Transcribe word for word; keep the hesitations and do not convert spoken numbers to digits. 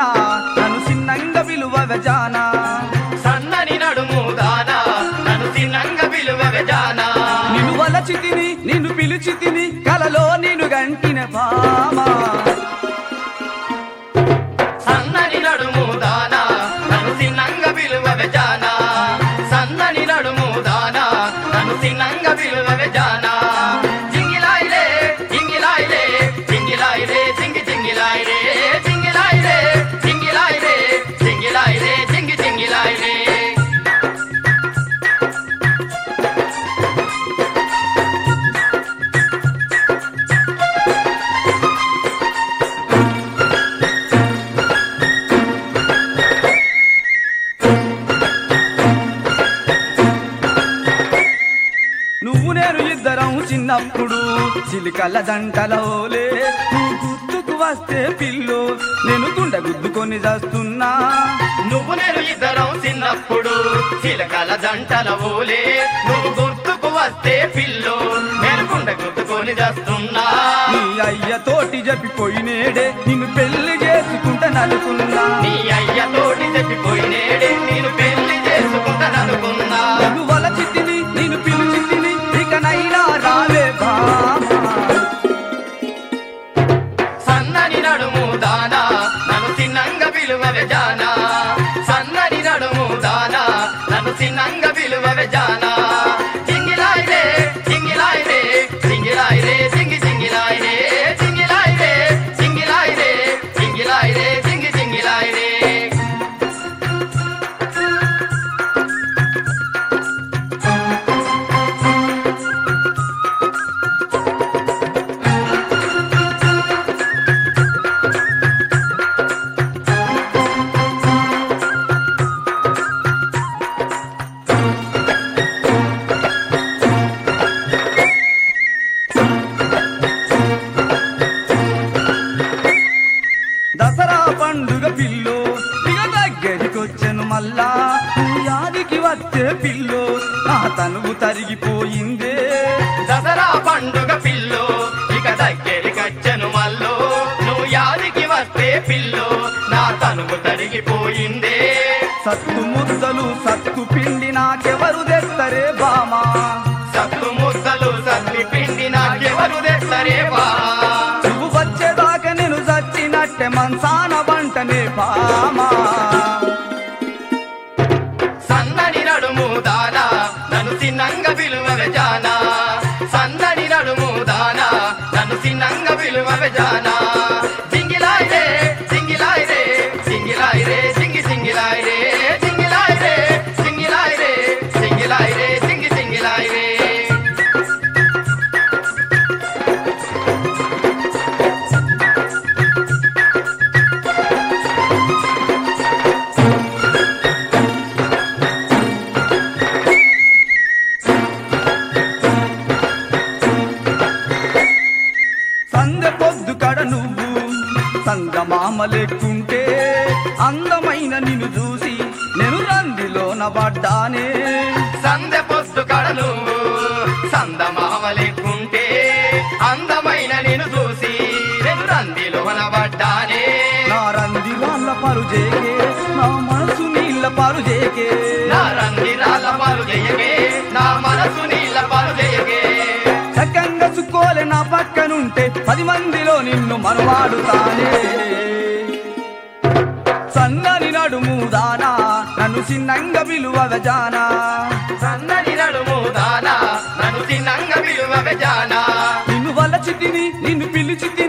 దానా నన్ను చిన్నంగా విలువవే జానా సన్నని నడుము దానా నన్ను చిన్నంగా విలువవే జానా నిన్ను వలచితిని నిన్ను పిలిచితిని కలలో నిన్ను గంటిన భామా సన్నని నడుము దానా నన్ను చిన్నంగా విలువవే జానా సన్నని నడుము దానా నన్ను చిన్నంగా విలువవే జానా జింగిలాయిలే జింగిలాయిలే జింగిలాయిలే జింగి జింగిలాయిలే జింగిలాయిలే జింగిలాయిలే జింగిలాయిలే జింగి జింగిలాయిలే నువ్వు నేను ఇద్దరం చిన్నప్పుడు చిలికల జంటలోలే నువ్వు గుర్తుకు వస్తే పిల్లు నేను గుండె గుద్దుకొని చేస్తున్నా నువ్వు నేను ఇద్దరం చిన్నప్పుడు చిలకల జంటల ఊలే నువ్వు గుర్తుకు వస్తే పిల్లు నేను గుండె గుర్తుకొని చేస్తున్నా నీ అయ్య తోటి చెప్పిపోయినేడే నిన్ను పెళ్లి చేసుకుంటాననుకున్నా నీ అయ్య తోటి చెప్పిపోయినేడే నేను పెళ్లి చేసుకుంటాననుకున్నా నువ్వు వలచితిని నేను పిలిచితిని ఇకనైనా రావే భామా సన్నని నడుము దానా నన్ను చిన్నంగా విలువవే జానా సన్నని నడుము దానా నన్ను చిన్నంగా విలువవే జానా జింగిలాయిలే జింగిలాయిలే జింగిలాయిలే జింగి జింగిలాయిలే జింగిలాయిలే జింగిలాయిలే జింగిలాయిలే జింగి జింగిలాయిలే దసరా పండుగ పిల్లు ఇక దగ్గరికొచ్చెను మళ్ళా నువ్వు యాదికి వస్తే పిల్లు నా తనువు తరిగిపోయిందే దసరా పండుగ పిల్లు ఇక దగ్గరికొచ్చెను మల్లో నువ్వు యాదికి వస్తే పిల్లు నా తనువు తరిగిపోయిందే సత్తు ముద్దలు సత్తు పిండి నాకెవరు తెస్తరే బామా సత్తు ముద్దలు సత్తి పిండి నాకెవరు తెస్తరే బా నువ్వు వచ్చేదాకా నేను చచ్చినట్టే మంచాన వంటనే బామా సన్నని నడుము దానా నన్ను చిన్నంగా విలువవే జానా సన్నని నడుము దానా నన్ను చిన్నంగా విలువవే జానా జింగిలాయిలే జింగిలాయిలే జింగిలాయిలే జింగి జింగిలాయిలే జింగిలాయిలే జింగిలాయిలే జింగిలాయిలే జింగి జింగిలాయిలే సందె పొద్దు కడ నువ్వు సంగమామ లెక్కుంటే అందమైన నిన్ను చూసి నేను రందిలోన పడ్డానే సందె పొస్తు కడలు సందమామ లేకుంటే అందమైన నేను చూసి నేను రందిలోన పడ్డానే నా రంది వాళ్ళ పరుజేకే నా మనసు నీళ్ళ పరుజేకే నా రందిరాల పాలు చేయగే నా మనసు నీళ్ళ పాలు చేయగే చక్కంగా చుక్కోలే నా పక్కనుంటే పది మందిలో నిన్ను మనవాడుతానే సన్నని నడుము దానా నన్ను చిన్నంగా విలువవే జానా సన్నని నడుము దానా నన్ను చిన్నంగా విలువవే జానా నిన్ను వలచితిని నిన్ను పిలిచితిని